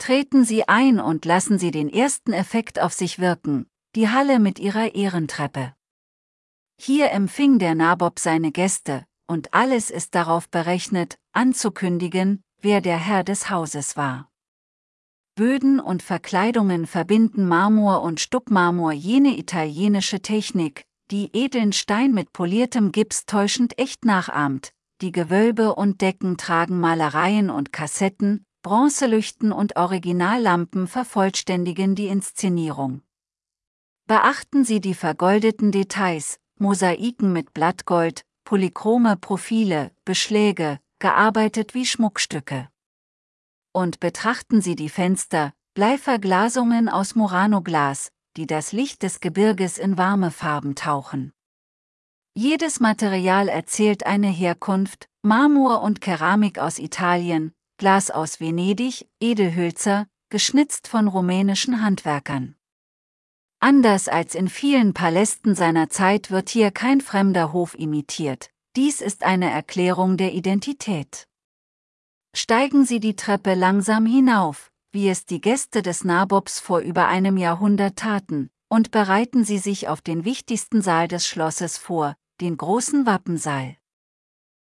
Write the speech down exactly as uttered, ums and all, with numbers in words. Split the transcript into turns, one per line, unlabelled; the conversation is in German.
Treten Sie ein und lassen Sie den ersten Effekt auf sich wirken, die Halle mit ihrer Ehrentreppe. Hier empfing der Nabob seine Gäste, und alles ist darauf berechnet, anzukündigen, wer der Herr des Hauses war. Böden und Verkleidungen verbinden Marmor und Stuckmarmor, jene italienische Technik, die edlen Stein mit poliertem Gips täuschend echt nachahmt. Die Gewölbe und Decken tragen Malereien und Kassetten, Bronzeleuchten und Originallampen vervollständigen die Inszenierung. Beachten Sie die vergoldeten Details, Mosaiken mit Blattgold, polychrome Profile, Beschläge, gearbeitet wie Schmuckstücke. Und betrachten Sie die Fenster, Bleiverglasungen aus Murano-Glas, die das Licht des Gebirges in warme Farben tauchen. Jedes Material erzählt eine Herkunft, Marmor und Keramik aus Italien, Glas aus Venedig, Edelhölzer, geschnitzt von rumänischen Handwerkern. Anders als in vielen Palästen seiner Zeit wird hier kein fremder Hof imitiert, dies ist eine Erklärung der Identität. Steigen Sie die Treppe langsam hinauf, wie es die Gäste des Nabobs vor über einem Jahrhundert taten, und bereiten Sie sich auf den wichtigsten Saal des Schlosses vor, den großen Wappensaal.